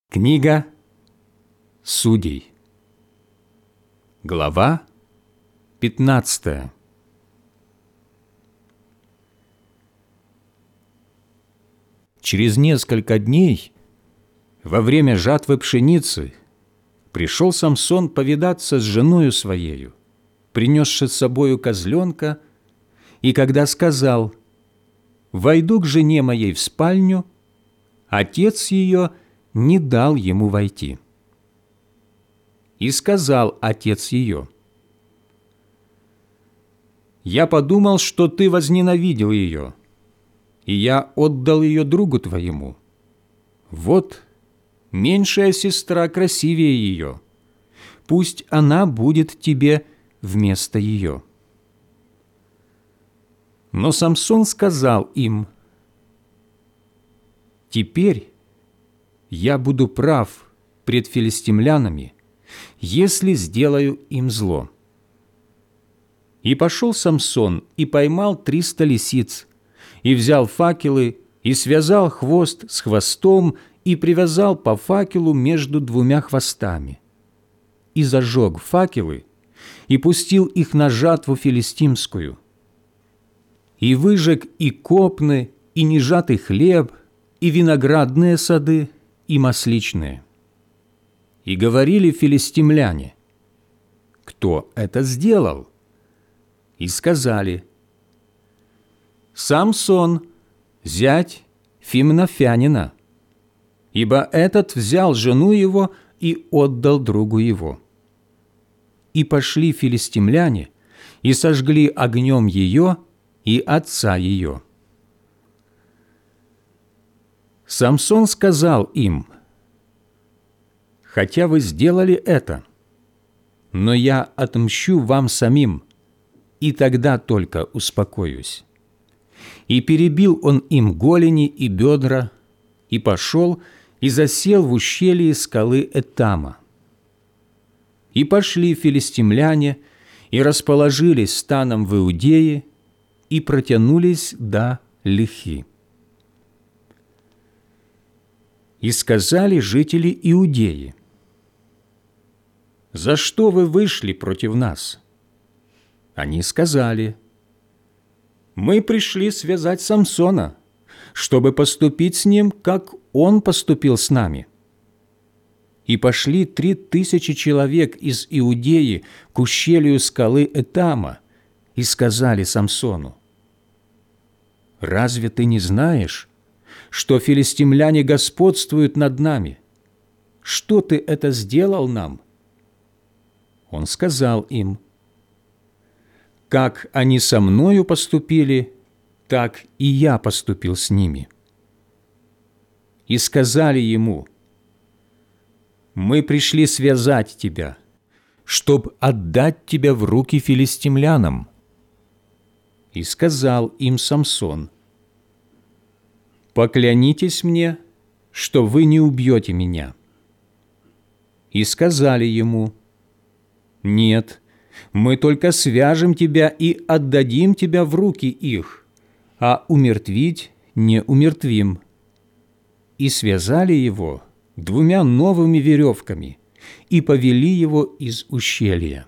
Книга Судей, глава 15. Через несколько дней, во время жатвы пшеницы, пришел Самсон повидаться с женою своею, принесши с собою козленка, и когда сказал: «Войду к жене моей в спальню», отец ее не дал ему войти. И сказал отец ее: «Я подумал, что ты возненавидел ее, и я отдал ее другу твоему. Вот, меньшая сестра красивее ее, пусть она будет тебе вместо ее». Но Самсон сказал им: «Теперь я буду прав пред филистимлянами, если сделаю им зло». И пошел Самсон и поймал 300 лисиц, и взял факелы, и связал хвост с хвостом, и привязал по факелу между двумя хвостами, и зажег факелы, и пустил их на жатву филистимскую, и выжег и копны, и нежатый хлеб, и виноградные сады, и масличные. И говорили филистимляне: «Кто это сделал?» И сказали: «Самсон, зять Фимнафянина, ибо этот взял жену его и отдал другу его». И пошли филистимляне и сожгли огнем ее и отца ее. Самсон сказал им: «Хотя вы сделали это, но я отмщу вам самим, и тогда только успокоюсь». И перебил он им голени и бедра, и пошел и засел в ущелье скалы Этама. И пошли филистимляне и расположились станом в Иудее и протянулись до Лехи. И сказали жители Иудеи: «За что вы вышли против нас?» Они сказали: «Мы пришли связать Самсона, чтобы поступить с ним, как он поступил с нами». И пошли 3000 человек из Иудеи к ущелью скалы Этама и сказали Самсону: «Разве ты не знаешь, что филистимляне господствуют над нами? Что ты это сделал нам?» Он сказал им: «Как они со мною поступили, так и я поступил с ними». И сказали ему: «Мы пришли связать тебя, чтоб отдать тебя в руки филистимлянам». И сказал им Самсон: «Поклянитесь мне, что вы не убьете меня». И сказали ему: «Нет, мы только свяжем тебя и отдадим тебя в руки их, а умертвить не умертвим». И связали его 2 новыми веревками и повели его из ущелья.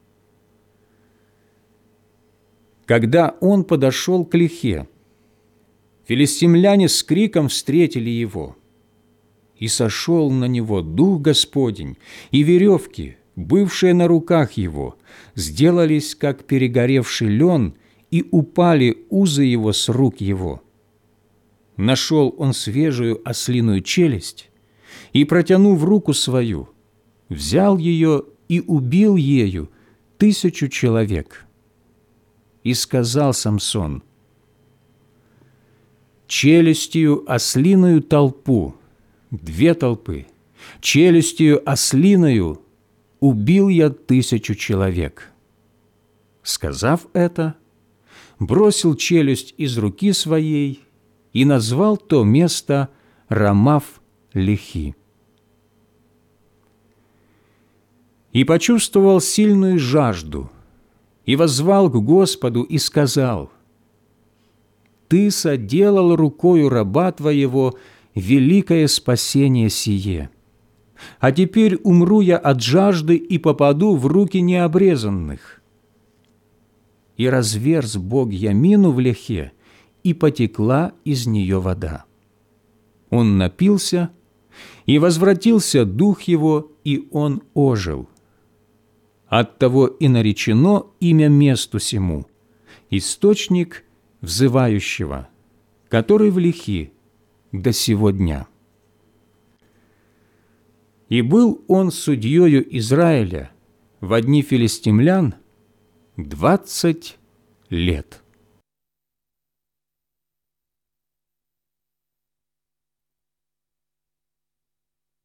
Когда он подошел к Лехе, филистимляне с криком встретили его. И сошел на него Дух Господень, и веревки, бывшие на руках его, сделались, как перегоревший лен, и упали узы его с рук его. Нашел он свежую ослиную челюсть, и, протянув руку свою, взял ее и убил ею 1000 человек. И сказал Самсон: «Челюстью ослиную толпу, 2 толпы, челюстью ослиною убил я 1000 человек». Сказав это, бросил челюсть из руки своей и назвал то место Рамав-Лехи. И почувствовал сильную жажду, и воззвал к Господу и сказал: «Ты соделал рукою раба твоего великое спасение сие, а теперь умру я от жажды и попаду в руки необрезанных». И разверз Бог ямину в лехе, и потекла из нее вода. Он напился, и возвратился дух его, и он ожил. Оттого и наречено имя месту сему – источник взывающего, который в лехи до сего дня. И был он судьею Израиля во дни филистимлян 20 лет.